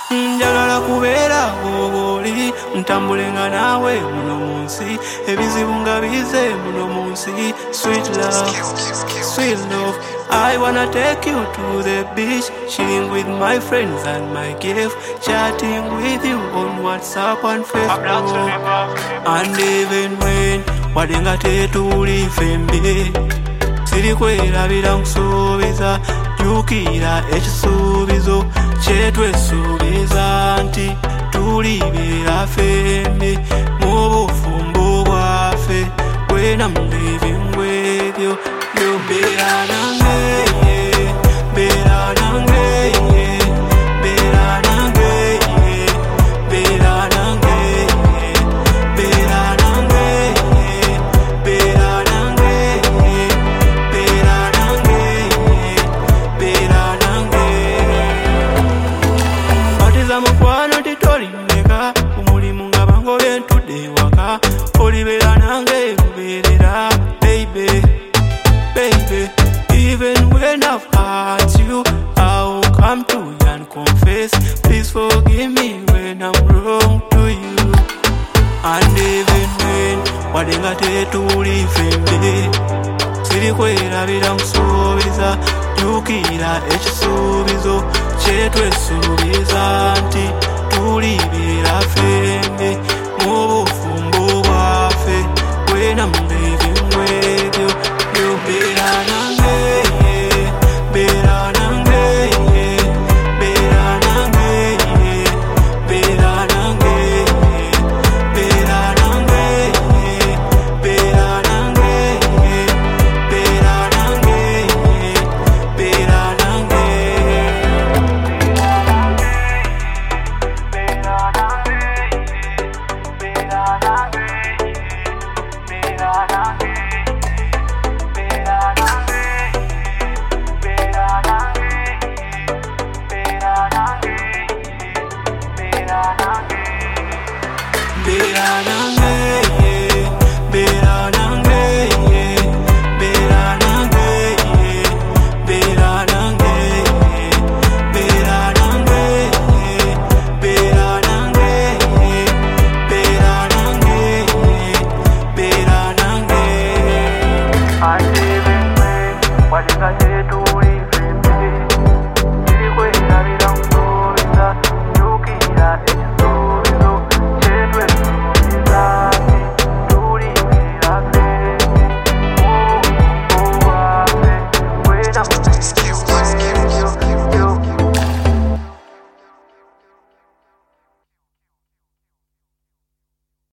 Njagala kubeera bw'oli ntambulenga naawe muno mu nsi ebizibu nga bize muno mu nsi. Sweet love, sweet love, I wanna take you to the beach, chilling with my friends and my gift, chatting with you on WhatsApp and Facebook. And even when wadenga tetuli fembe siri kwerabira nkusuubiza jukira ekisuubizo kyetwesuubiza nti tulibeera fembe mu bufumbo bwaffe. When I'm living with you, you beera nange, beera nange, beera nange, beera nange, beera nange, beera nange, beera nange, beera nange. Batiza mukwano titolimeka omulimu nga bangobye ntudde ewaka olibeera nange lubeerera baby, baby. Even when I've hurt you, I will come to you and confess. Please forgive me when I'm wrong to you. And even when wadenga tetuli fembe siri kwerabira nkusuubiza jukira ekisuubizo kyetwesuubiza nti tulibeera